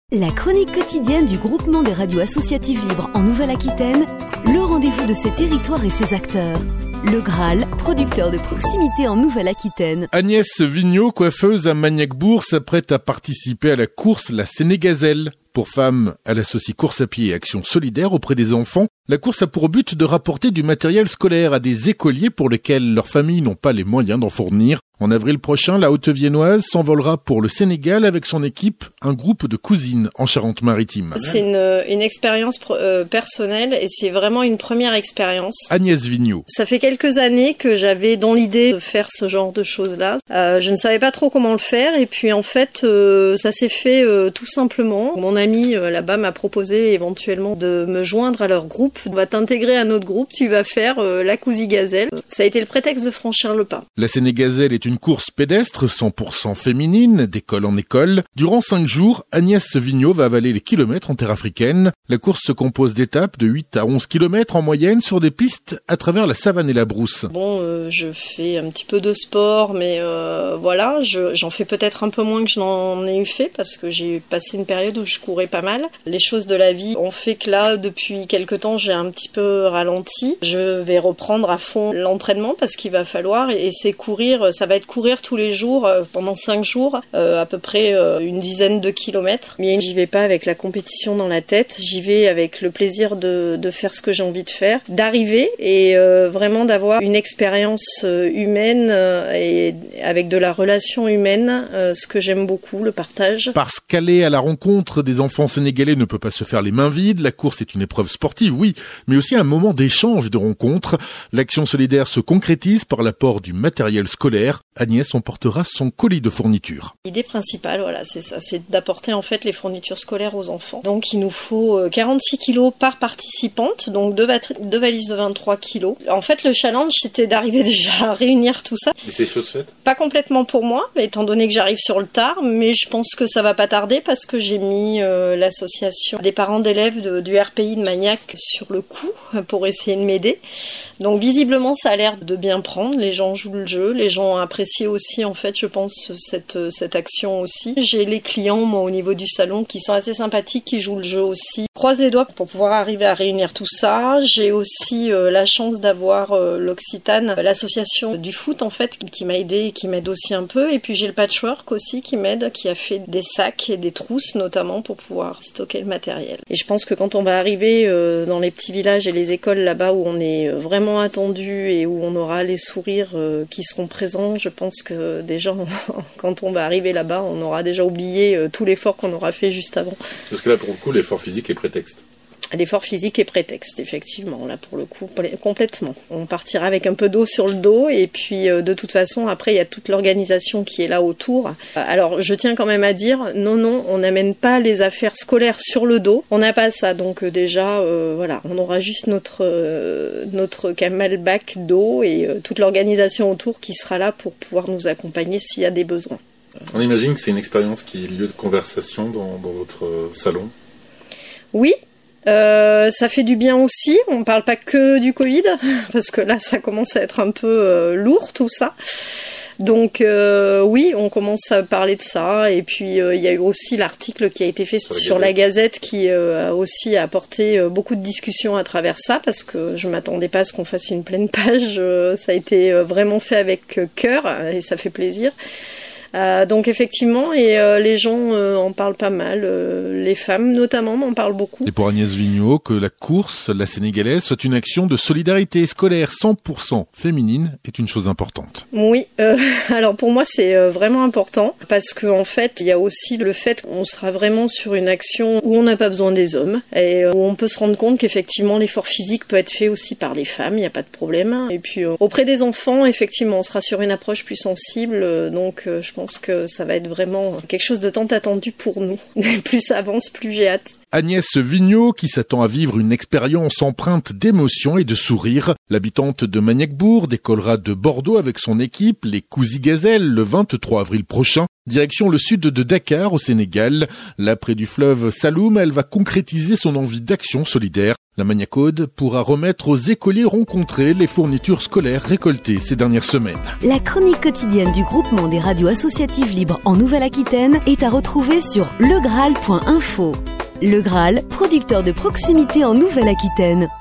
La chronique quotidienne du groupement des radios associatives libres en Nouvelle-Aquitaine, le rendez-vous de ses territoires et ses acteurs. Le Graal, producteur de proximité en Nouvelle-Aquitaine. Agnès Vigneault, coiffeuse à Magnac-Bourg, s'apprête à participer à la course La Sénégazelle. Pour femmes, elle associe course à pied et action solidaire auprès des enfants. La course a pour but de rapporter du matériel scolaire à des écoliers pour lesquels leurs familles n'ont pas les moyens d'en fournir. En avril prochain, la Haute-Viennoise s'envolera pour le Sénégal avec son équipe, un groupe de cousines en Charente-Maritime. C'est une expérience personnelle et c'est vraiment une première expérience. Agnès Vigneault. Ça fait quelques années que j'avais dans l'idée de faire ce genre de choses-là. Je ne savais pas trop comment le faire et puis en fait, ça s'est fait tout simplement. Mon ami là-bas m'a proposé éventuellement de me joindre à leur groupe. On va t'intégrer à notre groupe, tu vas faire la Sénégazelle. Ça a été le prétexte de franchir le pas. La Sénégazelle est une course pédestre 100% féminine, d'école en école. Durant 5 jours, Agnès Vigneault va avaler les kilomètres en terre africaine. La course se compose d'étapes de 8 à 11 kilomètres en moyenne sur des pistes à travers la savane et la brousse. Je fais un petit peu de sport, mais voilà, j'en fais peut-être un peu moins que je n'en ai eu fait parce que j'ai passé une période où je courais pas mal. Les choses de la vie ont fait que là, depuis quelque temps, j'ai un petit peu ralenti. Je vais reprendre à fond l'entraînement parce qu'il va falloir et c'est courir, ça va être courir tous les jours pendant 5 jours, à peu près une dizaine de kilomètres. Mais j'y vais pas avec la compétition dans la tête, j'y vais avec le plaisir de faire ce que j'ai envie de faire, d'arriver et vraiment d'avoir une expérience humaine et avec de la relation humaine, ce que j'aime beaucoup, le partage. Parce qu'aller à la rencontre des enfants sénégalais ne peut pas se faire les mains vides, la course est une épreuve sportive, oui, mais aussi un moment d'échange et de rencontre. L'action solidaire se concrétise par l'apport du matériel scolaire. Agnès emportera son colis de fournitures. L'idée principale, voilà, c'est ça, c'est d'apporter en fait les fournitures scolaires aux enfants. Donc il nous faut 46 kilos par participante, donc deux valises de 23 kilos. En fait, le challenge, c'était d'arriver déjà à réunir tout ça. Et c'est chose faite ? Pas complètement pour moi, étant donné que j'arrive sur le tard, mais je pense que ça va pas tarder parce que j'ai mis l'association des parents d'élèves du RPI de Magnac sur le coup pour essayer de m'aider. Donc visiblement, ça a l'air de bien prendre. Les gens jouent le jeu, les gens apprécient aussi, en fait, je pense, cette action aussi. J'ai les clients, moi, au niveau du salon, qui sont assez sympathiques, qui jouent le jeu aussi. Croise les doigts pour pouvoir arriver à réunir tout ça. J'ai aussi la chance d'avoir l'Occitane, l'association du foot, en fait, qui m'a aidé et qui m'aide aussi un peu. Et puis j'ai le patchwork aussi qui m'aide, qui a fait des sacs et des trousses, notamment, pour pouvoir stocker le matériel. Et je pense que quand on va arriver dans les petits villages et les écoles là-bas où on est vraiment attendu et où on aura les sourires qui seront présents, je pense que déjà, quand on va arriver là-bas, on aura déjà oublié tout l'effort qu'on aura fait juste avant. Parce que là, pour le coup, l'effort physique est prétexte. L'effort physique est prétexte, effectivement, là pour le coup, complètement. On partira avec un peu d'eau sur le dos et puis de toute façon, après, il y a toute l'organisation qui est là autour. Alors, je tiens quand même à dire, non, on n'amène pas les affaires scolaires sur le dos. On n'a pas ça, donc déjà, voilà, on aura juste notre camelback d'eau et toute l'organisation autour qui sera là pour pouvoir nous accompagner s'il y a des besoins. On imagine que c'est une expérience qui est lieu de conversation dans votre salon. Oui. Ça fait du bien aussi, on parle pas que du Covid, parce que là ça commence à être un peu lourd tout ça. Donc oui, on commence à parler de ça, et puis il y a eu aussi l'article qui a été fait sur la Gazette qui a aussi apporté beaucoup de discussions à travers ça, parce que je m'attendais pas à ce qu'on fasse une pleine page, ça a été vraiment fait avec cœur, et ça fait plaisir. Donc effectivement, et les gens en parlent pas mal, les femmes notamment m'en parlent beaucoup. Et pour Agnès Vigneault, que la course, la sénégalaise, soit une action de solidarité scolaire 100% féminine est une chose importante. Oui, alors pour moi c'est vraiment important, parce qu'en fait il y a aussi le fait qu'on sera vraiment sur une action où on n'a pas besoin des hommes, et où on peut se rendre compte qu'effectivement l'effort physique peut être fait aussi par les femmes, il n'y a pas de problème. Et puis auprès des enfants, effectivement, on sera sur une approche plus sensible, donc je pense que ça va être vraiment quelque chose de tant attendu pour nous. Plus ça avance, plus j'ai hâte. Agnès Vigneault qui s'attend à vivre une expérience empreinte d'émotion et de sourire. L'habitante de Magnecbourg décollera de Bordeaux avec son équipe, les Kouzi-Gazelles, le 23 avril prochain. Direction le sud de Dakar, au Sénégal. Là, près du fleuve Saloum, elle va concrétiser son envie d'action solidaire. La Magnacaude pourra remettre aux écoliers rencontrés les fournitures scolaires récoltées ces dernières semaines. La chronique quotidienne du groupement des radios associatives libres en Nouvelle-Aquitaine est à retrouver sur legraal.info. Le Graal, producteur de proximité en Nouvelle-Aquitaine.